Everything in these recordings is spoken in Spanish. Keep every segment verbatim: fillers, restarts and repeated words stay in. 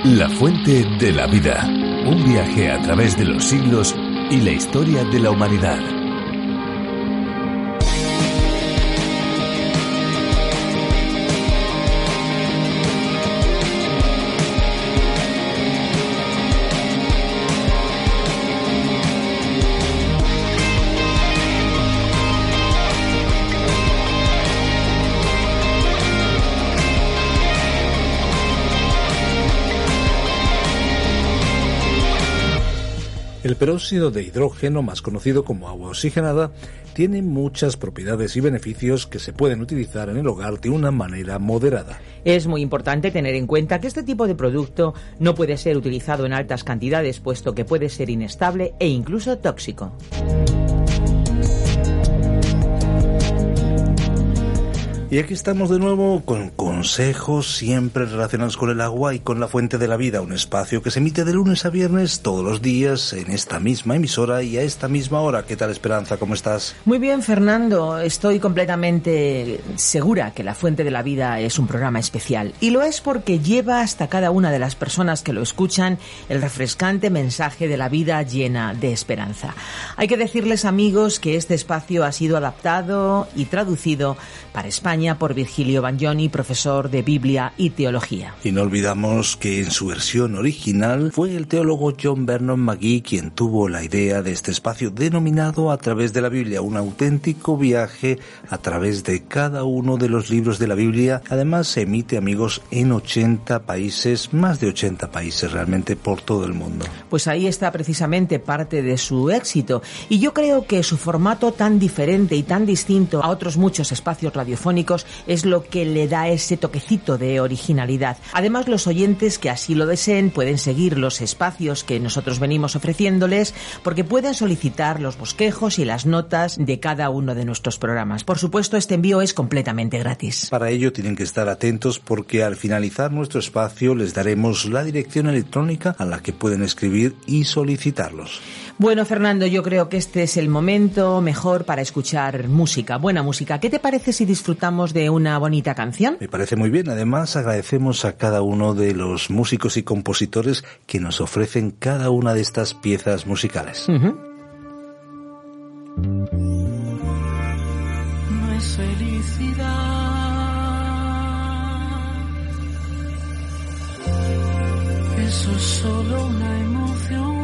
La fuente de la vida. Un viaje a través de los siglos y la historia de la humanidad. El peróxido de hidrógeno, más conocido como agua oxigenada, tiene muchas propiedades y beneficios que se pueden utilizar en el hogar de una manera moderada. Es muy importante tener en cuenta que este tipo de producto no puede ser utilizado en altas cantidades, puesto que puede ser inestable e incluso tóxico. Y aquí estamos de nuevo con consejos siempre relacionados con el agua y con la fuente de la vida, un espacio que se emite de lunes a viernes todos los días en esta misma emisora y a esta misma hora. ¿Qué tal, Esperanza? ¿Cómo estás? Muy bien, Fernando. Estoy completamente segura que La Fuente de la Vida es un programa especial. Y lo es porque lleva hasta cada una de las personas que lo escuchan el refrescante mensaje de la vida llena de esperanza. Hay que decirles, amigos, que este espacio ha sido adaptado y traducido para España por Virgilio Bagnoni, profesor de Biblia y Teología. Y no olvidamos que en su versión original fue el teólogo John Vernon McGee quien tuvo la idea de este espacio denominado A través de la Biblia, un auténtico viaje a través de cada uno de los libros de la Biblia. Además se emite, amigos, en ochenta países, más de ochenta países realmente por todo el mundo. Pues ahí está precisamente parte de su éxito, y yo creo que su formato tan diferente y tan distinto a otros muchos espacios radiofónicos es lo que le da ese toquecito de originalidad. Además, los oyentes que así lo deseen pueden seguir los espacios que nosotros venimos ofreciéndoles, porque pueden solicitar los bosquejos y las notas de cada uno de nuestros programas. Por supuesto, este envío es completamente gratis. Para ello tienen que estar atentos, porque al finalizar nuestro espacio les daremos la dirección electrónica a la que pueden escribir y solicitarlos. Bueno, Fernando, yo creo que este es el momento mejor para escuchar música, buena música. ¿Qué te parece si disfrutamos de una bonita canción? Me parece muy bien. Además, agradecemos a cada uno de los músicos y compositores que nos ofrecen cada una de estas piezas musicales. Uh-huh. No es felicidad, eso es solo una emoción.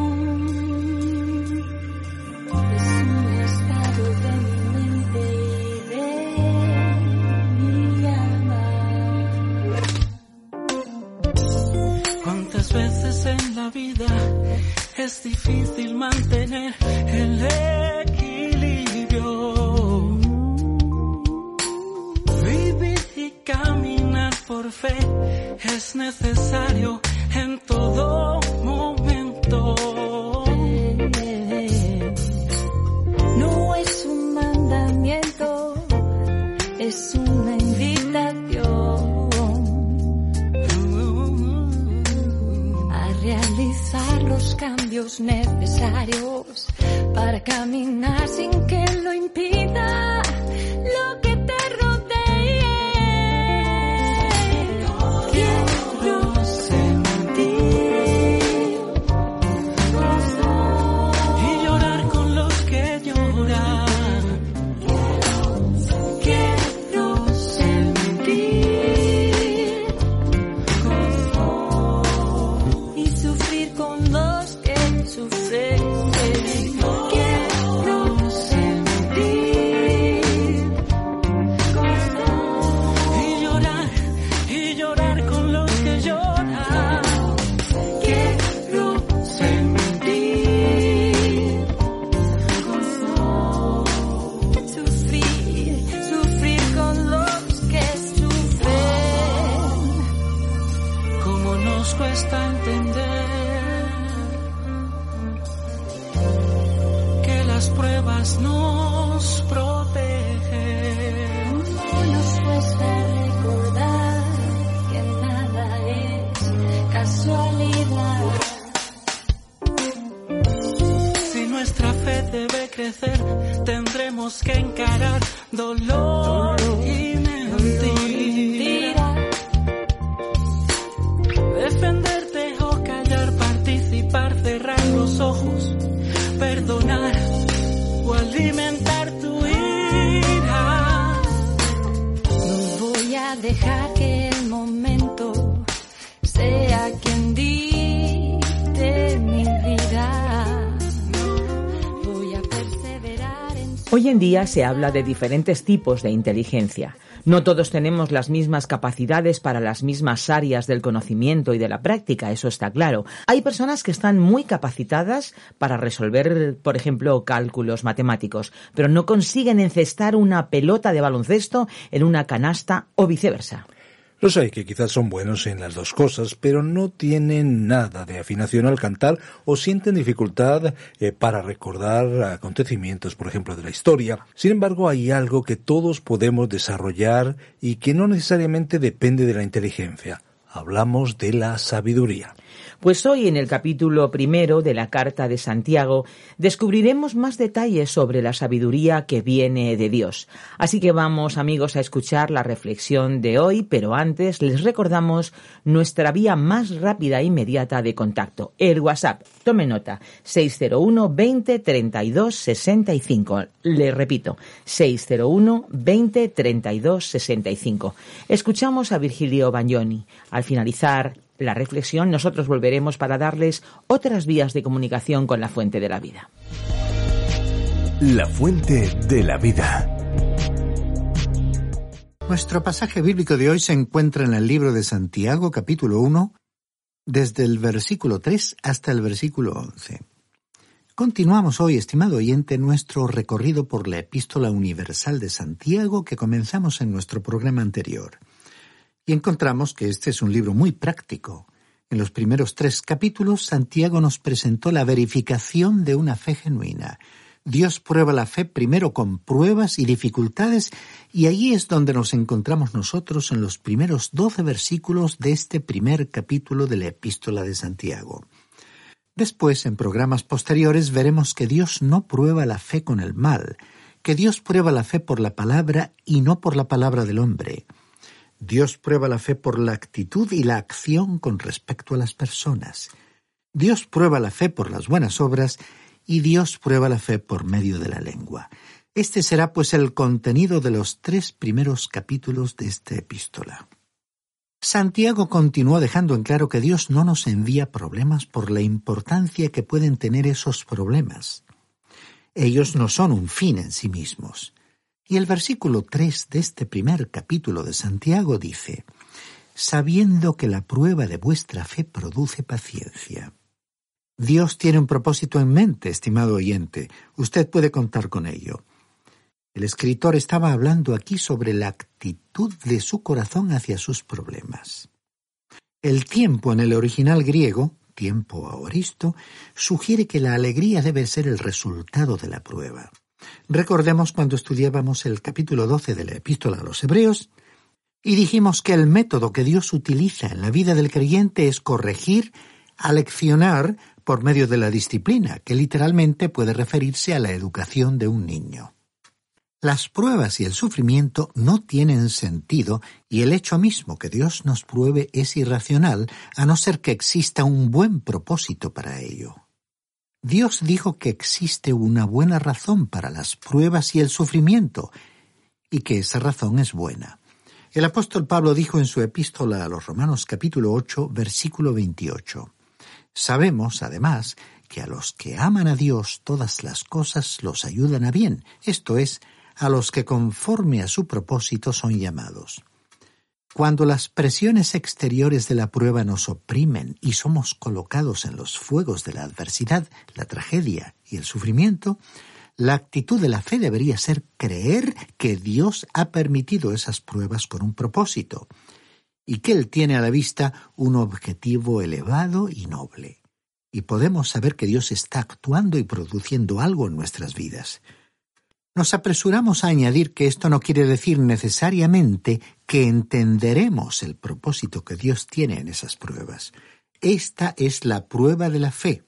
Veces en la vida es difícil mantener el equilibrio. Vivir y caminar por fe es necesario en todo momento. No es un mandamiento, es una invitación. Realizar los cambios necesarios para caminar sin que lo impida lo que te rodee. Quiero sentir y llorar con los que lloran. Quiero sentir con los que sufren. Quiero sentir y llorar, y llorar con los que lloran. Quiero sentir sufrir, sufrir con los que sufren. Como nos cuesta entender que las pruebas nos protegen. No nos cuesta recordar que nada es casualidad. Si nuestra fe debe crecer, tendremos que encarar dolor y mentira. Defenderte dejar que el momento sea quien dicte mi vida. Voy a perseverar en su... Hoy en día se habla de diferentes tipos de inteligencia. No todos tenemos las mismas capacidades para las mismas áreas del conocimiento y de la práctica, eso está claro. Hay personas que están muy capacitadas para resolver, por ejemplo, cálculos matemáticos, pero no consiguen encestar una pelota de baloncesto en una canasta o viceversa. Los hay que quizás son buenos en las dos cosas, pero no tienen nada de afinación al cantar o sienten dificultad eh, para recordar acontecimientos, por ejemplo, de la historia. Sin embargo, hay algo que todos podemos desarrollar y que no necesariamente depende de la inteligencia. Hablamos de la sabiduría. Pues hoy en el capítulo primero de la Carta de Santiago descubriremos más detalles sobre la sabiduría que viene de Dios. Así que vamos, amigos, a escuchar la reflexión de hoy, pero antes les recordamos nuestra vía más rápida e inmediata de contacto, el WhatsApp. Tome nota, seis cero uno, veinte, treinta y dos, sesenta y cinco. Le repito, seis cero uno, veinte, treinta y dos, sesenta y cinco. Escuchamos a Virgilio Bagnoni. Al finalizar la reflexión, nosotros volveremos para darles otras vías de comunicación con la fuente de la vida. La fuente de la vida. Nuestro pasaje bíblico de hoy se encuentra en el libro de Santiago, capítulo uno, desde el versículo tres hasta el versículo once. Continuamos hoy, estimado oyente, nuestro recorrido por la Epístola Universal de Santiago que comenzamos en nuestro programa anterior. Y encontramos que este es un libro muy práctico. En los primeros tres capítulos, Santiago nos presentó la verificación de una fe genuina. Dios prueba la fe primero con pruebas y dificultades, y allí es donde nos encontramos nosotros en los primeros doce versículos de este primer capítulo de la Epístola de Santiago. Después, en programas posteriores, veremos que Dios no prueba la fe con el mal, que Dios prueba la fe por la palabra y no por la palabra del hombre. Dios prueba la fe por la actitud y la acción con respecto a las personas. Dios prueba la fe por las buenas obras y Dios prueba la fe por medio de la lengua. Este será pues el contenido de los tres primeros capítulos de esta epístola. Santiago continuó dejando en claro que Dios no nos envía problemas por la importancia que pueden tener esos problemas. Ellos no son un fin en sí mismos. Y el versículo tres de este primer capítulo de Santiago dice: sabiendo que la prueba de vuestra fe produce paciencia. Dios tiene un propósito en mente, estimado oyente. Usted puede contar con ello. El escritor estaba hablando aquí sobre la actitud de su corazón hacia sus problemas. El tiempo en el original griego, tiempo aoristo, sugiere que la alegría debe ser el resultado de la prueba. Recordemos cuando estudiábamos el capítulo doce de la Epístola a los Hebreos y dijimos que el método que Dios utiliza en la vida del creyente es corregir, aleccionar por medio de la disciplina, que literalmente puede referirse a la educación de un niño. Las pruebas y el sufrimiento no tienen sentido y el hecho mismo que Dios nos pruebe es irracional, a no ser que exista un buen propósito para ello. Dios dijo que existe una buena razón para las pruebas y el sufrimiento, y que esa razón es buena. El apóstol Pablo dijo en su epístola a los Romanos capítulo ocho, versículo veintiocho, sabemos, además, que a los que aman a Dios todas las cosas los ayudan a bien, esto es, a los que conforme a su propósito son llamados. Cuando las presiones exteriores de la prueba nos oprimen y somos colocados en los fuegos de la adversidad, la tragedia y el sufrimiento, la actitud de la fe debería ser creer que Dios ha permitido esas pruebas con un propósito y que Él tiene a la vista un objetivo elevado y noble. Y podemos saber que Dios está actuando y produciendo algo en nuestras vidas. Nos apresuramos a añadir que esto no quiere decir necesariamente que entenderemos el propósito que Dios tiene en esas pruebas. Esta es la prueba de la fe.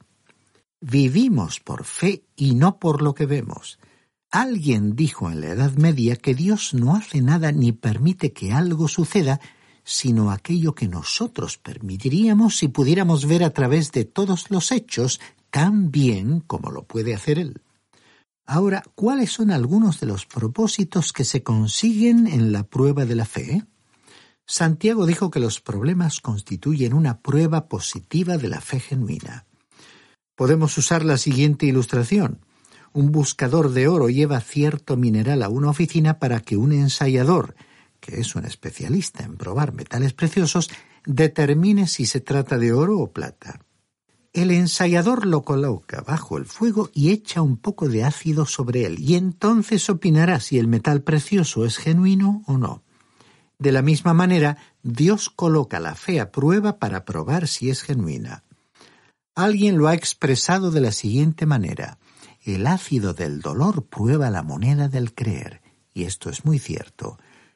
Vivimos por fe y no por lo que vemos. Alguien dijo en la Edad Media que Dios no hace nada ni permite que algo suceda, sino aquello que nosotros permitiríamos si pudiéramos ver a través de todos los hechos tan bien como lo puede hacer Él. Ahora, ¿cuáles son algunos de los propósitos que se consiguen en la prueba de la fe? Santiago dijo que los problemas constituyen una prueba positiva de la fe genuina. Podemos usar la siguiente ilustración. Un buscador de oro lleva cierto mineral a una oficina para que un ensayador, que es un especialista en probar metales preciosos, determine si se trata de oro o plata. El ensayador lo coloca bajo el fuego y echa un poco de ácido sobre él, y entonces opinará si el metal precioso es genuino o no. De la misma manera, Dios coloca la fe a prueba para probar si es genuina. Alguien lo ha expresado de la siguiente manera: el ácido del dolor prueba la moneda del creer, y esto es muy cierto.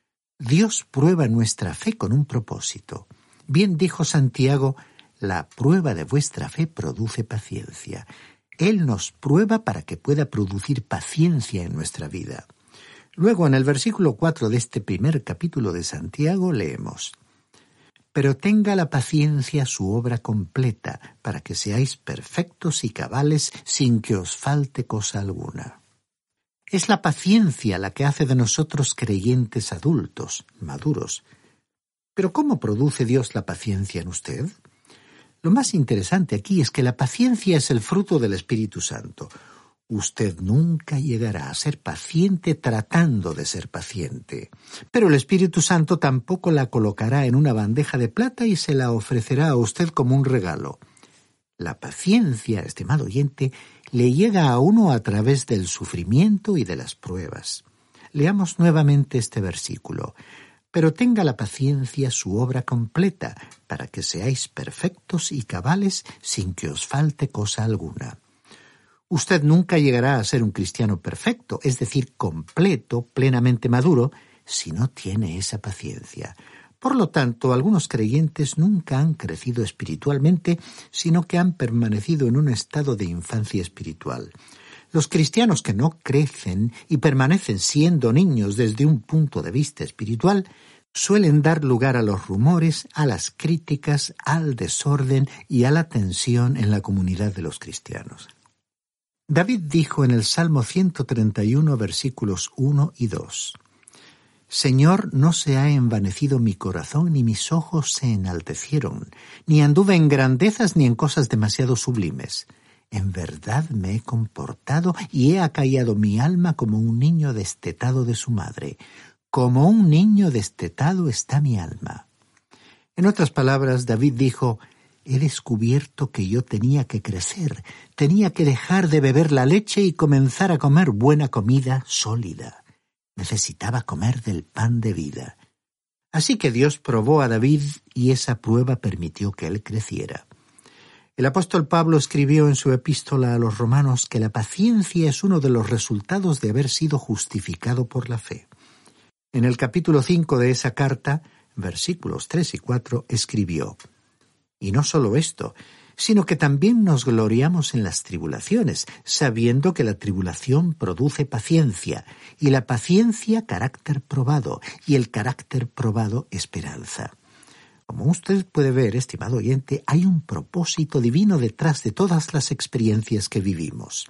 Dios prueba nuestra fe con un propósito. Bien dijo Santiago: la prueba de vuestra fe produce paciencia. Él nos prueba para que pueda producir paciencia en nuestra vida. Luego, en el versículo cuatro de este primer capítulo de Santiago, leemos: pero tenga la paciencia su obra completa, para que seáis perfectos y cabales sin que os falte cosa alguna. Es la paciencia la que hace de nosotros creyentes adultos, maduros. ¿Pero cómo produce Dios la paciencia en usted? Lo más interesante aquí es que la paciencia es el fruto del Espíritu Santo. Usted nunca llegará a ser paciente tratando de ser paciente. Pero el Espíritu Santo tampoco la colocará en una bandeja de plata y se la ofrecerá a usted como un regalo. La paciencia, estimado oyente, le llega a uno a través del sufrimiento y de las pruebas. Leamos nuevamente este versículo. Pero tenga la paciencia su obra completa, para que seáis perfectos y cabales sin que os falte cosa alguna. Usted nunca llegará a ser un cristiano perfecto, es decir, completo, plenamente maduro, si no tiene esa paciencia. Por lo tanto, algunos creyentes nunca han crecido espiritualmente, sino que han permanecido en un estado de infancia espiritual. Los cristianos que no crecen y permanecen siendo niños desde un punto de vista espiritual suelen dar lugar a los rumores, a las críticas, al desorden y a la tensión en la comunidad de los cristianos. David dijo en el Salmo ciento treinta y uno, versículos uno y dos: Señor, no se ha envanecido mi corazón, ni mis ojos se enaltecieron, ni anduve en grandezas ni en cosas demasiado sublimes. En verdad me he comportado y he acallado mi alma como un niño destetado de su madre. Como un niño destetado está mi alma. En otras palabras, David dijo: he descubierto que yo tenía que crecer, tenía que dejar de beber la leche y comenzar a comer buena comida sólida. Necesitaba comer del pan de vida. Así que Dios probó a David y esa prueba permitió que él creciera. El apóstol Pablo escribió en su epístola a los Romanos que la paciencia es uno de los resultados de haber sido justificado por la fe. En el capítulo cinco de esa carta, versículos tres y cuatro, escribió: y no solo esto, sino que también nos gloriamos en las tribulaciones, sabiendo que la tribulación produce paciencia, y la paciencia carácter probado, y el carácter probado esperanza. Como usted puede ver, estimado oyente, hay un propósito divino detrás de todas las experiencias que vivimos.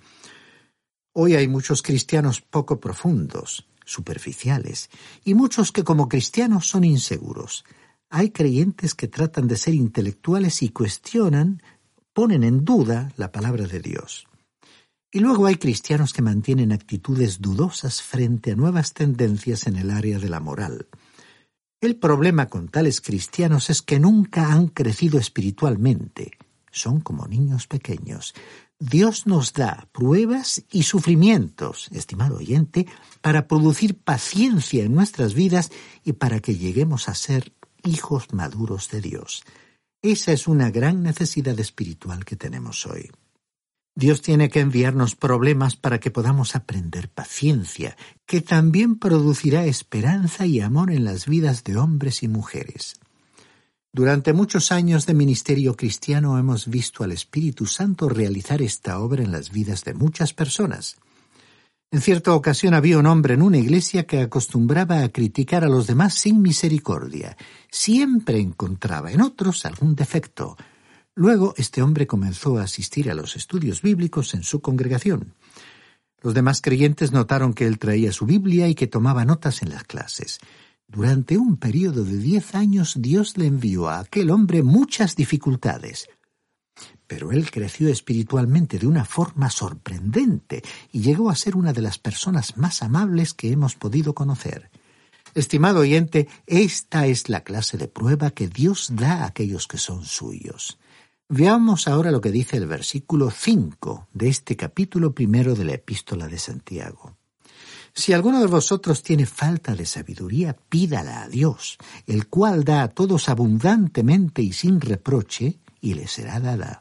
Hoy hay muchos cristianos poco profundos, superficiales, y muchos que como cristianos son inseguros. Hay creyentes que tratan de ser intelectuales y cuestionan, ponen en duda la palabra de Dios. Y luego hay cristianos que mantienen actitudes dudosas frente a nuevas tendencias en el área de la moral. El problema con tales cristianos es que nunca han crecido espiritualmente. Son como niños pequeños. Dios nos da pruebas y sufrimientos, estimado oyente, para producir paciencia en nuestras vidas y para que lleguemos a ser hijos maduros de Dios. Esa es una gran necesidad espiritual que tenemos hoy. Dios tiene que enviarnos problemas para que podamos aprender paciencia, que también producirá esperanza y amor en las vidas de hombres y mujeres. Durante muchos años de ministerio cristiano hemos visto al Espíritu Santo realizar esta obra en las vidas de muchas personas. En cierta ocasión había un hombre en una iglesia que acostumbraba a criticar a los demás sin misericordia. Siempre encontraba en otros algún defecto. Luego este hombre comenzó a asistir a los estudios bíblicos en su congregación. Los demás creyentes notaron que él traía su Biblia y que tomaba notas en las clases. Durante un periodo de diez años Dios le envió a aquel hombre muchas dificultades. Pero él creció espiritualmente de una forma sorprendente y llegó a ser una de las personas más amables que hemos podido conocer. Estimado oyente, esta es la clase de prueba que Dios da a aquellos que son suyos. Veamos ahora lo que dice el versículo cinco de este capítulo primero de la Epístola de Santiago. Si alguno de vosotros tiene falta de sabiduría, pídala a Dios, el cual da a todos abundantemente y sin reproche, y le será dada.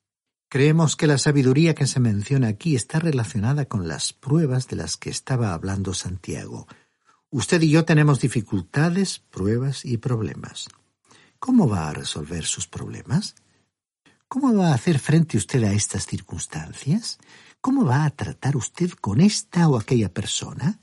Creemos que la sabiduría que se menciona aquí está relacionada con las pruebas de las que estaba hablando Santiago. Usted y yo tenemos dificultades, pruebas y problemas. ¿Cómo va a resolver sus problemas? ¿Cómo va a hacer frente usted a estas circunstancias? ¿Cómo va a tratar usted con esta o aquella persona?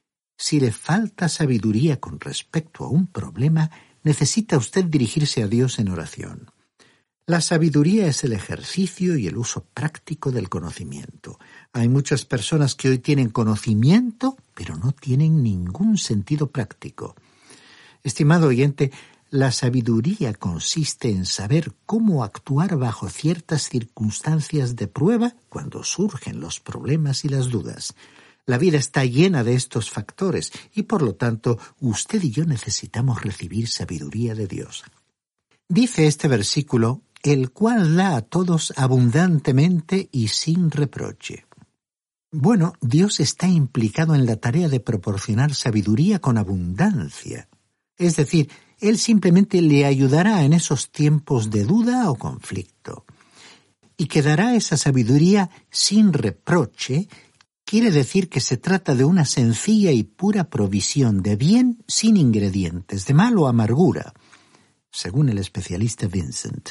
Si le falta sabiduría con respecto a un problema, necesita usted dirigirse a Dios en oración. La sabiduría es el ejercicio y el uso práctico del conocimiento. Hay muchas personas que hoy tienen conocimiento, pero no tienen ningún sentido práctico. Estimado oyente, la sabiduría consiste en saber cómo actuar bajo ciertas circunstancias de prueba cuando surgen los problemas y las dudas. La vida está llena de estos factores y, por lo tanto, usted y yo necesitamos recibir sabiduría de Dios. Dice este versículo, el cual da a todos abundantemente y sin reproche. Bueno, Dios está implicado en la tarea de proporcionar sabiduría con abundancia. Es decir, Él simplemente le ayudará en esos tiempos de duda o conflicto. Y que dará esa sabiduría sin reproche, quiere decir que se trata de una sencilla y pura provisión de bien sin ingredientes, de mal o amargura, según el especialista Vincent.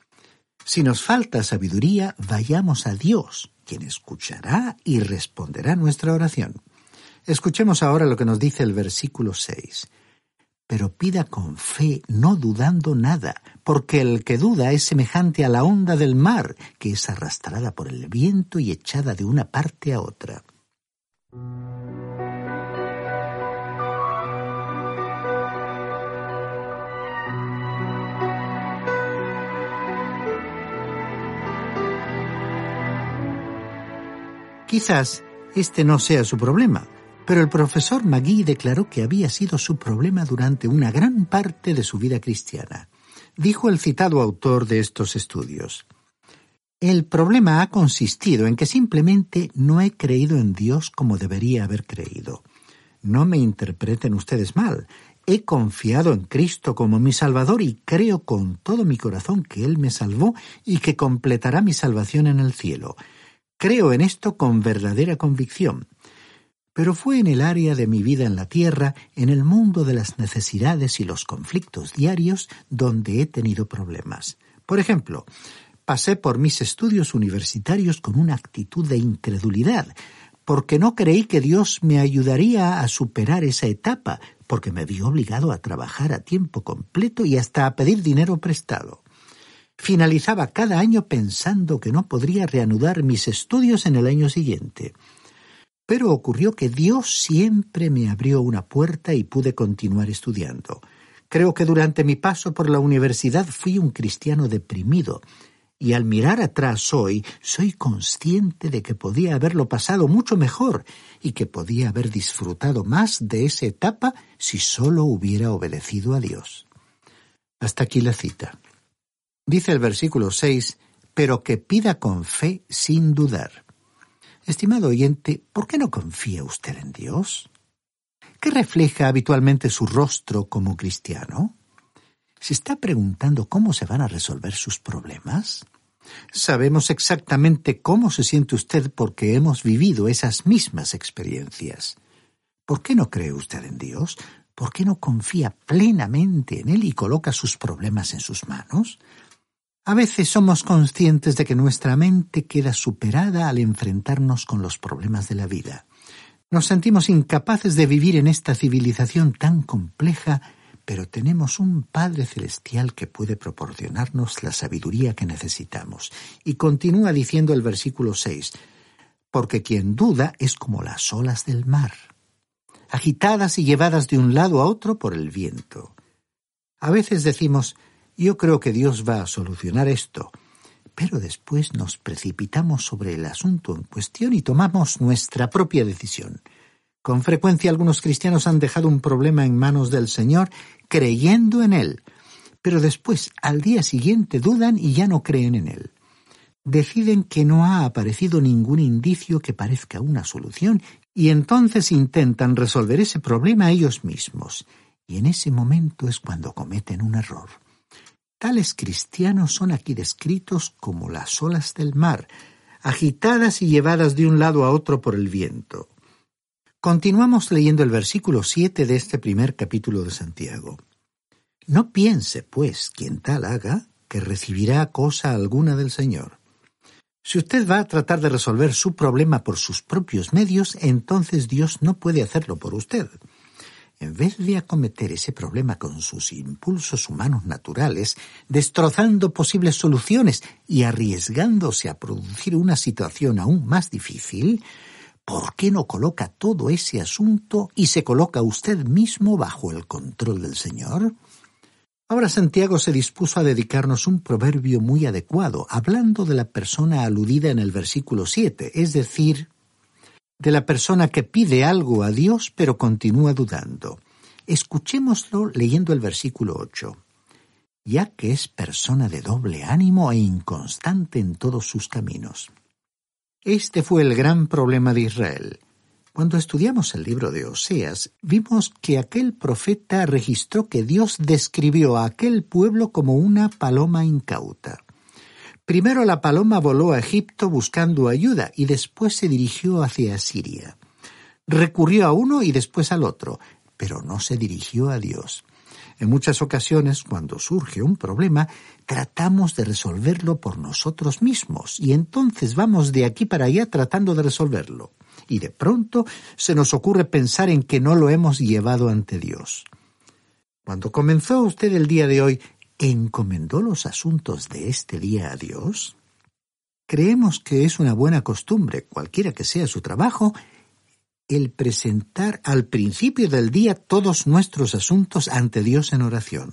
Si nos falta sabiduría, vayamos a Dios, quien escuchará y responderá nuestra oración. Escuchemos ahora lo que nos dice el versículo seis. Pero pida con fe, no dudando nada, porque el que duda es semejante a la onda del mar, que es arrastrada por el viento y echada de una parte a otra. Quizás este no sea su problema, pero el profesor Magee declaró que había sido su problema durante una gran parte de su vida cristiana. Dijo el citado autor de estos estudios: el problema ha consistido en que simplemente no he creído en Dios como debería haber creído. No me interpreten ustedes mal. He confiado en Cristo como mi Salvador y creo con todo mi corazón que Él me salvó y que completará mi salvación en el cielo. Creo en esto con verdadera convicción. Pero fue en el área de mi vida en la tierra, en el mundo de las necesidades y los conflictos diarios, donde he tenido problemas. Por ejemplo, pasé por mis estudios universitarios con una actitud de incredulidad, porque no creí que Dios me ayudaría a superar esa etapa, porque me vi obligado a trabajar a tiempo completo y hasta a pedir dinero prestado. Finalizaba cada año pensando que no podría reanudar mis estudios en el año siguiente. Pero ocurrió que Dios siempre me abrió una puerta y pude continuar estudiando. Creo que durante mi paso por la universidad fui un cristiano deprimido, y al mirar atrás hoy soy consciente de que podía haberlo pasado mucho mejor y que podía haber disfrutado más de esa etapa si solo hubiera obedecido a Dios. Hasta aquí la cita. Dice el versículo seis, pero que pida con fe sin dudar. Estimado oyente, ¿por qué no confía usted en Dios? ¿Qué refleja habitualmente su rostro como cristiano? ¿Se está preguntando cómo se van a resolver sus problemas? Sabemos exactamente cómo se siente usted porque hemos vivido esas mismas experiencias. ¿Por qué no cree usted en Dios? ¿Por qué no confía plenamente en Él y coloca sus problemas en sus manos? A veces somos conscientes de que nuestra mente queda superada al enfrentarnos con los problemas de la vida. Nos sentimos incapaces de vivir en esta civilización tan compleja, pero tenemos un Padre Celestial que puede proporcionarnos la sabiduría que necesitamos. Y continúa diciendo el versículo seis, porque quien duda es como las olas del mar. agitadas y llevadas de un lado a otro por el viento. A veces decimos, yo creo que Dios va a solucionar esto, pero después nos precipitamos sobre el asunto en cuestión y tomamos nuestra propia decisión. Con frecuencia algunos cristianos han dejado un problema en manos del Señor creyendo en Él, pero después, al día siguiente, dudan y ya no creen en Él. Deciden que no ha aparecido ningún indicio que parezca una solución y entonces intentan resolver ese problema ellos mismos. Y en ese momento es cuando cometen un error. Tales cristianos son aquí descritos como las olas del mar, agitadas y llevadas de un lado a otro por el viento. Continuamos leyendo el versículo siete de este primer capítulo de Santiago. No piense, pues, quien tal haga, que recibirá cosa alguna del Señor. Si usted va a tratar de resolver su problema por sus propios medios, entonces Dios no puede hacerlo por usted. En vez de acometer ese problema con sus impulsos humanos naturales, destrozando posibles soluciones y arriesgándose a producir una situación aún más difícil, ¿por qué no coloca todo ese asunto y se coloca usted mismo bajo el control del Señor? Ahora Santiago se dispuso a dedicarnos un proverbio muy adecuado, hablando de la persona aludida en el versículo siete, es decir, de la persona que pide algo a Dios pero continúa dudando. Escuchémoslo leyendo el versículo ocho. Ya que es persona de doble ánimo e inconstante en todos sus caminos. Este fue el gran problema de Israel. Cuando estudiamos el libro de Oseas, vimos que aquel profeta registró que Dios describió a aquel pueblo como una paloma incauta. Primero la paloma voló a Egipto buscando ayuda y después se dirigió hacia Asiria. Recurrió a uno y después al otro, pero no se dirigió a Dios. En muchas ocasiones, cuando surge un problema, tratamos de resolverlo por nosotros mismos y entonces vamos de aquí para allá tratando de resolverlo. Y de pronto se nos ocurre pensar en que no lo hemos llevado ante Dios. Cuando comenzó usted el día de hoy, ¿encomendó los asuntos de este día a Dios? Creemos que es una buena costumbre, cualquiera que sea su trabajo, el presentar al principio del día todos nuestros asuntos ante Dios en oración.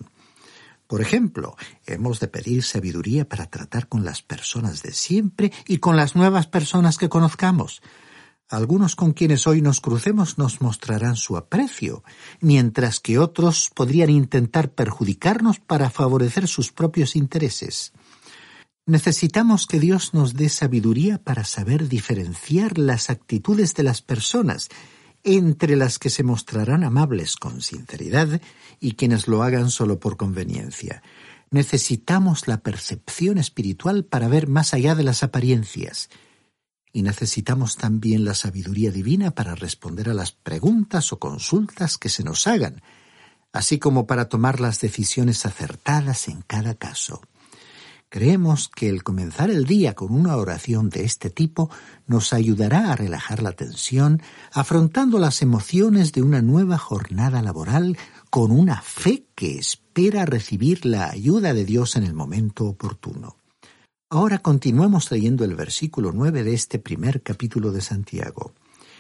Por ejemplo, hemos de pedir sabiduría para tratar con las personas de siempre y con las nuevas personas que conozcamos. Algunos con quienes hoy nos crucemos nos mostrarán su aprecio, mientras que otros podrían intentar perjudicarnos para favorecer sus propios intereses. Necesitamos que Dios nos dé sabiduría para saber diferenciar las actitudes de las personas, entre las que se mostrarán amables con sinceridad y quienes lo hagan solo por conveniencia. Necesitamos la percepción espiritual para ver más allá de las apariencias. Y necesitamos también la sabiduría divina para responder a las preguntas o consultas que se nos hagan, así como para tomar las decisiones acertadas en cada caso. Creemos que el comenzar el día con una oración de este tipo nos ayudará a relajar la tensión, afrontando las emociones de una nueva jornada laboral con una fe que espera recibir la ayuda de Dios en el momento oportuno. Ahora continuamos leyendo el versículo nueve de este primer capítulo de Santiago.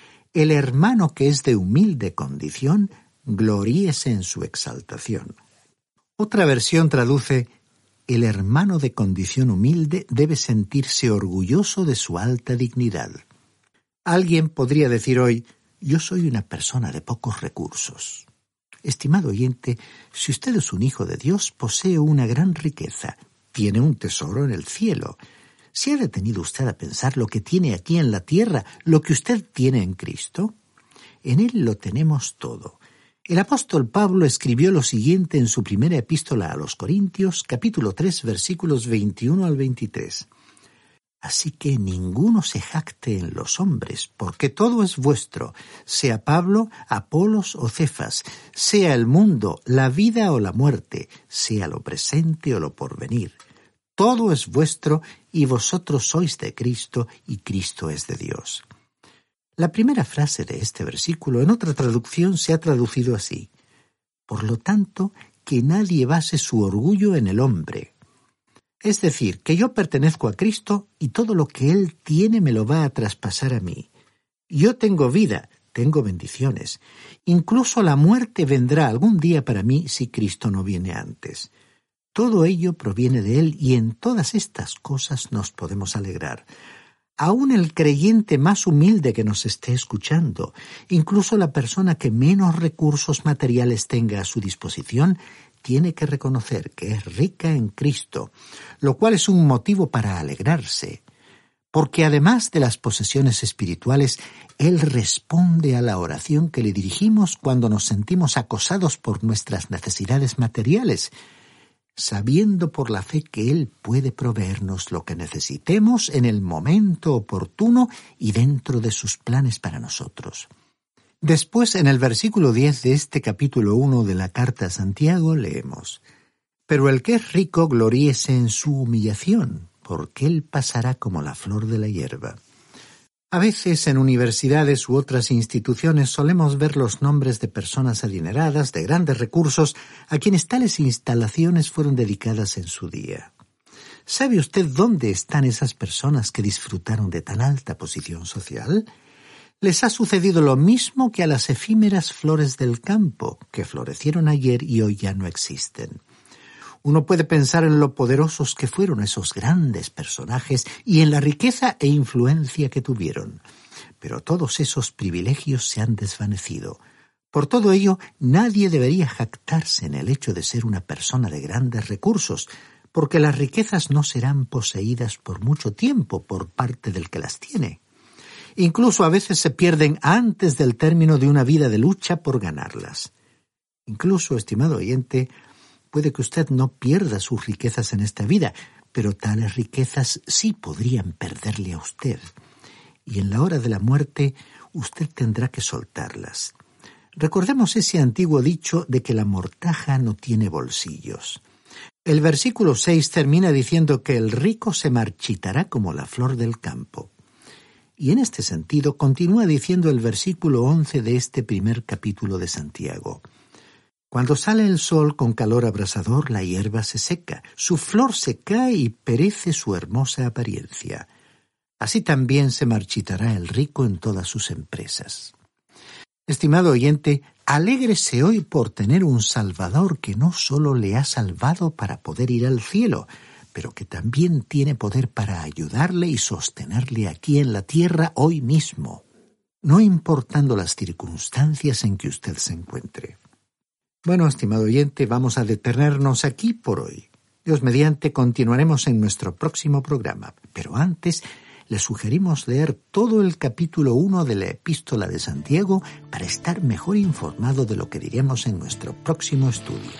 El hermano que es de humilde condición, gloríese en su exaltación. Otra versión traduce: el hermano de condición humilde debe sentirse orgulloso de su alta dignidad. Alguien podría decir hoy: yo soy una persona de pocos recursos. Estimado oyente, si usted es un hijo de Dios, posee una gran riqueza. Tiene un tesoro en el cielo. ¿Se ha detenido usted a pensar lo que tiene aquí en la tierra, lo que usted tiene en Cristo? En Él lo tenemos todo. El apóstol Pablo escribió lo siguiente en su primera epístola a los Corintios, capítulo tres, versículos veintiuno al veintitrés. Así que ninguno se jacte en los hombres, porque todo es vuestro, sea Pablo, Apolos o Cefas, sea el mundo, la vida o la muerte, sea lo presente o lo porvenir. Todo es vuestro y vosotros sois de Cristo y Cristo es de Dios. La primera frase de este versículo en otra traducción se ha traducido así: por lo tanto, que nadie base su orgullo en el hombre. Es decir, que yo pertenezco a Cristo y todo lo que Él tiene me lo va a traspasar a mí. Yo tengo vida, tengo bendiciones. Incluso la muerte vendrá algún día para mí si Cristo no viene antes. Todo ello proviene de Él y en todas estas cosas nos podemos alegrar. Aún el creyente más humilde que nos esté escuchando, incluso la persona que menos recursos materiales tenga a su disposición, tiene que reconocer que es rica en Cristo, lo cual es un motivo para alegrarse. Porque además de las posesiones espirituales, Él responde a la oración que le dirigimos cuando nos sentimos acosados por nuestras necesidades materiales, sabiendo por la fe que Él puede proveernos lo que necesitemos en el momento oportuno y dentro de sus planes para nosotros. Después, en el versículo diez de este capítulo uno de la Carta a Santiago, leemos: «Pero el que es rico gloríese en su humillación, porque él pasará como la flor de la hierba». A veces en universidades u otras instituciones solemos ver los nombres de personas adineradas, de grandes recursos, a quienes tales instalaciones fueron dedicadas en su día. ¿Sabe usted dónde están esas personas que disfrutaron de tan alta posición social? Les ha sucedido lo mismo que a las efímeras flores del campo, que florecieron ayer y hoy ya no existen. Uno puede pensar en lo poderosos que fueron esos grandes personajes y en la riqueza e influencia que tuvieron. Pero todos esos privilegios se han desvanecido. Por todo ello, nadie debería jactarse en el hecho de ser una persona de grandes recursos, porque las riquezas no serán poseídas por mucho tiempo por parte del que las tiene. Incluso a veces se pierden antes del término de una vida de lucha por ganarlas. Incluso, estimado oyente, puede que usted no pierda sus riquezas en esta vida, pero tales riquezas sí podrían perderle a usted. Y en la hora de la muerte, usted tendrá que soltarlas. Recordemos ese antiguo dicho de que la mortaja no tiene bolsillos. El versículo seis termina diciendo que el rico se marchitará como la flor del campo. Y en este sentido continúa diciendo el versículo once de este primer capítulo de Santiago: «Cuando sale el sol con calor abrasador, la hierba se seca, su flor se cae y perece su hermosa apariencia. Así también se marchitará el rico en todas sus empresas». Estimado oyente, alégrese hoy por tener un Salvador que no solo le ha salvado para poder ir al cielo, pero que también tiene poder para ayudarle y sostenerle aquí en la tierra hoy mismo, no importando las circunstancias en que usted se encuentre. Bueno, estimado oyente, vamos a detenernos aquí por hoy. Dios mediante continuaremos en nuestro próximo programa, pero antes le sugerimos leer todo el capítulo uno de la Epístola de Santiago para estar mejor informado de lo que diremos en nuestro próximo estudio.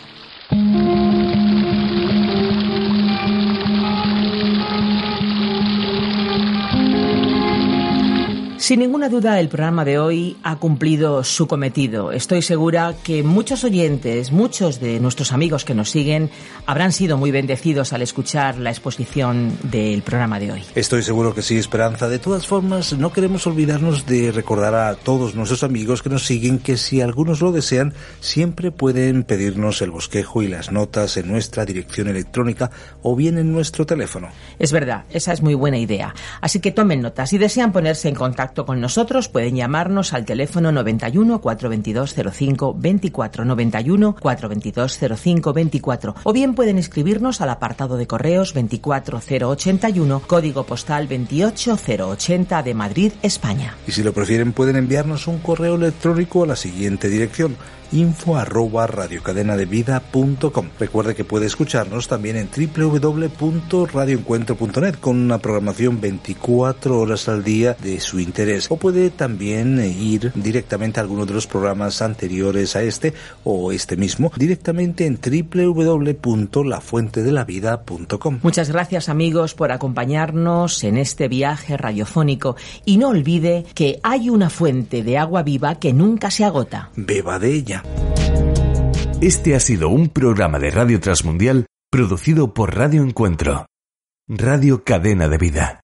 Sin ninguna duda, el programa de hoy ha cumplido su cometido. Estoy segura que muchos oyentes, muchos de nuestros amigos que nos siguen, habrán sido muy bendecidos al escuchar la exposición del programa de hoy. Estoy seguro que sí, Esperanza. De todas formas, no queremos olvidarnos de recordar a todos nuestros amigos que nos siguen que si algunos lo desean, siempre pueden pedirnos el bosquejo y las notas en nuestra dirección electrónica o bien en nuestro teléfono. Es verdad, esa es muy buena idea. Así que tomen notas. Si desean ponerse en contacto con nosotros, pueden llamarnos al teléfono noventa y uno, cuatrocientos veintidós, cero cinco veinticuatro, noventa y uno, cuatrocientos veintidós, cero cinco veinticuatro, o bien pueden escribirnos al apartado de correos veinticuatro cero ochenta y uno, código postal veintiocho cero ochenta de Madrid, España. Y si lo prefieren, pueden enviarnos un correo electrónico a la siguiente dirección: info arroba radiocadenadevida punto com. Recuerde que puede escucharnos también en doble u doble u doble u punto radio encuentro punto net con una programación veinticuatro horas al día de su interés, o puede también ir directamente a alguno de los programas anteriores a este o este mismo directamente en doble u doble u doble u punto la fuente de la vida punto com. Muchas gracias, amigos, por acompañarnos en este viaje radiofónico, y no olvide que hay una fuente de agua viva que nunca se agota. Beba de ella. Este ha sido un programa de Radio Transmundial producido por Radio Encuentro, Radio Cadena de Vida.